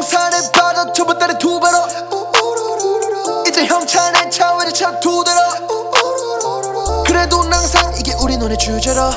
청산에 빠져 저번 달에 2배로 이제 형 차내 차원이 참 2대로 그래도 항상 이게 우리 눈의 주제로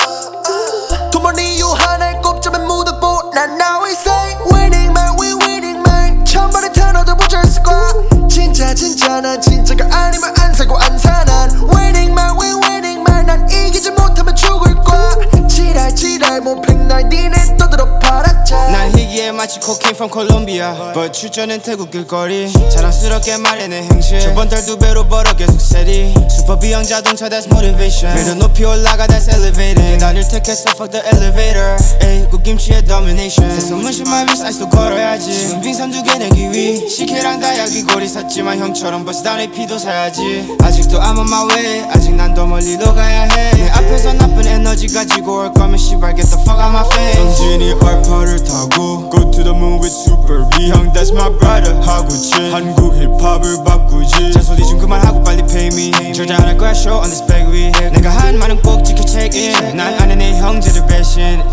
돈 벌니 이유 하나에 꼽자면 묻어보 난 now we say winning man we winning man 천번에 태어나도 부자였을 거야 진짜 난 진짜가 아니면 안 살고 안 사 난 winning man we winning man 난 이기지 못하면 죽을 거야 지랄 몸팽날 니네 떠들어 팔았자 난 희귀해 마치 cocaine from Colombia but 출전은 태국 길거리 자랑스럽게 말해 내 행실 저번 달 2배로 벌어 계속 steady 슈퍼 비형 자동차 that's motivation 매력 높이 올라가 that's elevated 계단을 택했어 fuck the elevator 에이 국김치의 domination 세소문신 vis 아직도 걸어야지 지금 빙산 2개 내기 위 식혜랑 다약 귀걸이 샀지만 형처럼 버스다운에 피도 사야지 아직도 I'm on my way 아직 난 더 멀리로 가야 해내 앞에서 나쁜 에너지 가지고 올 거면 씨발 get the fuck out my face 정진이 얼파를 타고 Go to the moon with super 비형 that's my brother 하고 친 한국 힙합을 바꾸지 잔소리 좀 그만하고 빨리 pay me 절대 안 할 거야 show on this bag we hit 내가 한 말은 꼭 지켜 check in 난 안해 내 형제들 배신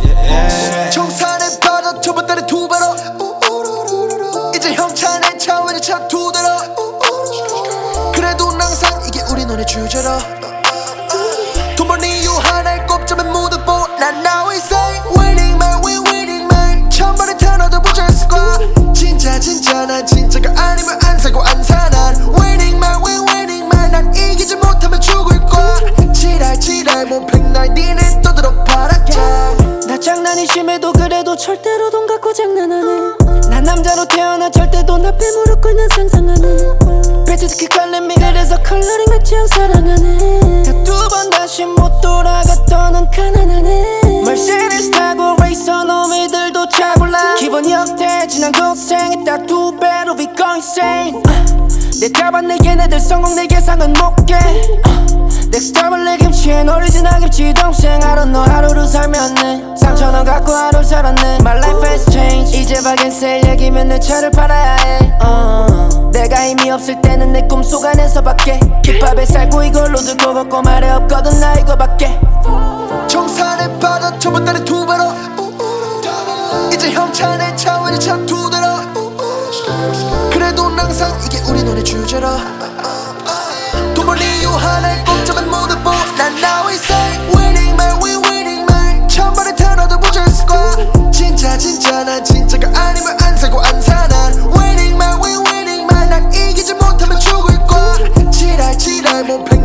청산에 빠져 저번 달에 2배로 이제 형 차내 차원이 참 2대로 그래도 항상 이게 우리 눈의 주제로 돈 벌니 이유 하나에 꼽자면 묻어보 난 now we say winning man we winning man 천번에 태어나도 부자였을 거야 진짜 난 진짜가 아니면 안 살고 안 사 난 winning man we winning man 난 이기지 못하면 죽을 거야 지랄 몸팽날 니네 떠들어 팔았자 나 장난이 심해도 그래도 절대로 돈 갖고 장난 안 해 난 남자로 태어나 절대 돈 앞에 무릎 꿇는 상상 안 해 배치스키 칼렘미 그래서 컬러링 같이 형 사랑하네 다 2번 다시 못 돌아가 더는 가난하네 멀시리스 타고 레이서 놈이들도 차골라 기분 역대 지난 고생에 딱 2배로 we go insane 내 잡아 내 얘네들 성공 내 예상은 못깨 넥스탑을 내 김치에 오리지널 김치 동생 I don't know 하루를 살면 돼 3,000원 갖고 하루를 살았네 My life has changed 이제 박앤셀 얘기면 내 차를 팔아야 해 내가 힘이 없을 때는 내 꿈속 안에서밖에 힙합에 살고 이걸로 들고 걷고 말해 없거든 나 이거밖에 청산에 빠져 저번 달에 2배로 이제 형 차내 차원이 참 2대로 그래도 항상 이게 우리 눈의 주제로 돈 벌니 이유 하나에 꼽자면 묻어보 난 now we say winning man we winning man 천번에 태어나도 부자였을 거야 진짜 난 진짜가 아니면 안 살고 안 사 난 winning man we winning man 난 이기지 못하면 죽을 거야 지랄 몸팽